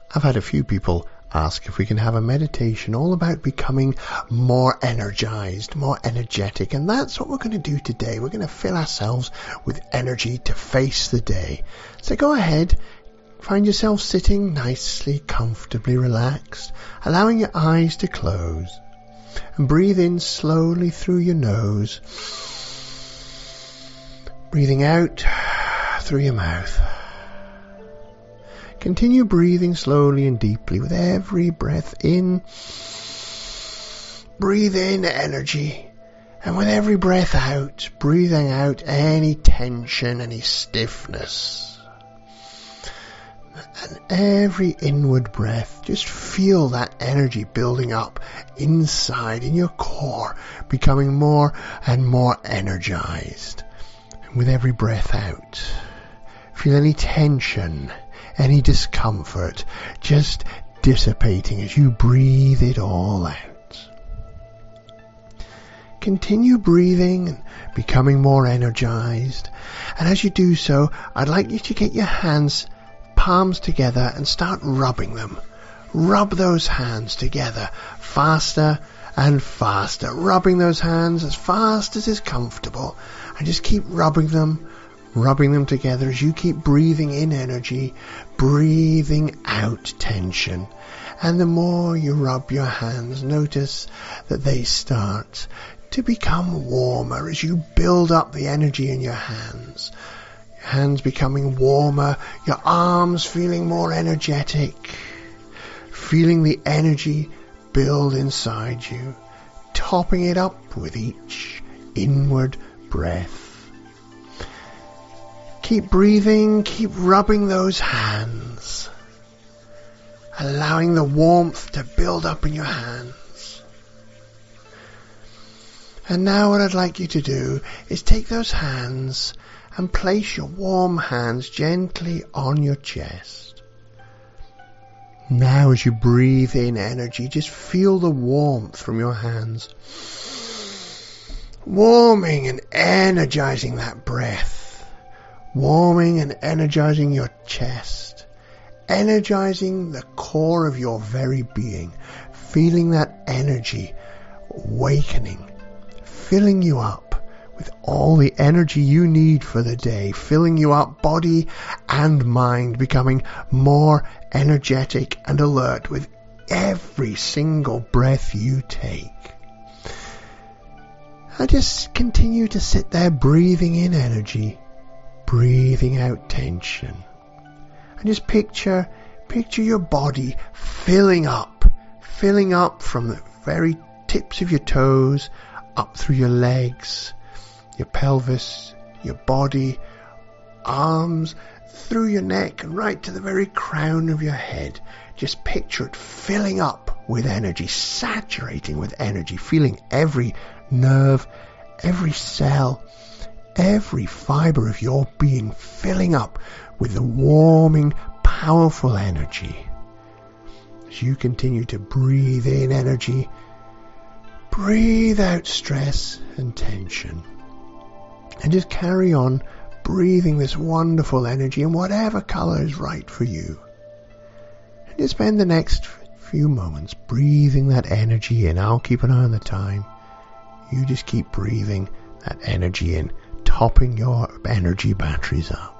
I've had a few people ask if we can have a meditation all about becoming more energized, more energetic, and that's what we're going to do today. We're going to fill ourselves with energy to face the day. So go ahead, find yourself sitting nicely, comfortably relaxed, allowing your eyes to close, and breathe in slowly through your nose, breathing out through your mouth. Continue breathing slowly and deeply with every breath in. Breathe in energy. And with every breath out, breathing out any tension, any stiffness. And every inward breath, just feel that energy building up inside in your core, becoming more and more energized. And with every breath out, feel any tension, any discomfort, just dissipating as you breathe it all out. Continue breathing and becoming more energized. And as you do so, I'd like you to get your hands, palms together and start rubbing them. Rub those hands together faster and faster. Rubbing those hands as fast as is comfortable. And just keep rubbing them together as you keep breathing in energy, breathing out tension. And the more you rub your hands, notice that they start to become warmer as you build up the energy in your hands. Your hands becoming warmer, your arms feeling more energetic, feeling the energy build inside you, topping it up with each inward breath. Keep breathing, keep rubbing those hands, allowing the warmth to build up in your hands. And now what I'd like you to do is take those hands and place your warm hands gently on your chest. Now as you breathe in energy, just feel the warmth from your hands, warming and energizing that breath. Warming and energizing your chest, energizing the core of your very being, feeling that energy awakening, filling you up with all the energy you need for the day, filling you up body and mind, becoming more energetic and alert with every single breath you take. And just continue to sit there breathing in energy, breathing out tension. And just picture your body filling up from the very tips of your toes, up through your legs, your pelvis, your body, arms, through your neck and right to the very crown of your head. Just picture it filling up with energy, saturating with energy, feeling every nerve, every cell, every fibre of your being filling up with the warming, powerful energy. As you continue to breathe in energy, breathe out stress and tension. And just carry on breathing this wonderful energy in whatever colour is right for you. And just spend the next few moments breathing that energy in. I'll keep an eye on the time. You just keep breathing that energy in, topping your energy batteries up.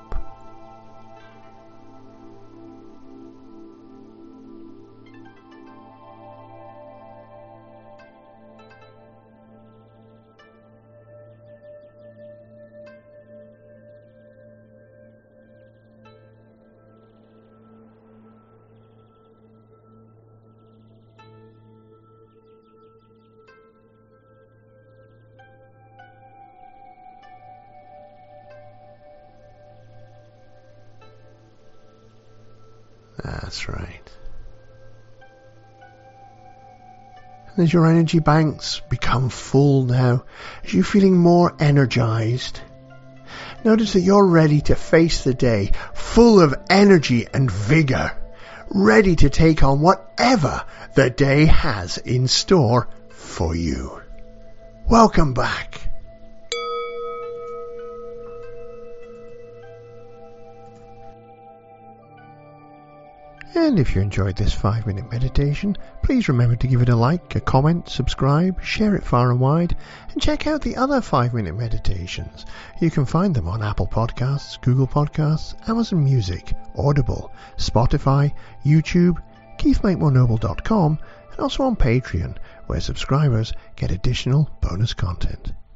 That's right. And as your energy banks become full now, as you're feeling more energized, notice that you're ready to face the day full of energy and vigor, ready to take on whatever the day has in store for you. Welcome back. And if you enjoyed this 5-minute meditation, please remember to give it a like, a comment, subscribe, share it far and wide, and check out the other 5-minute meditations. You can find them on Apple Podcasts, Google Podcasts, Amazon Music, Audible, Spotify, YouTube, KeithMakeMoreNoble.com, and also on Patreon, where subscribers get additional bonus content.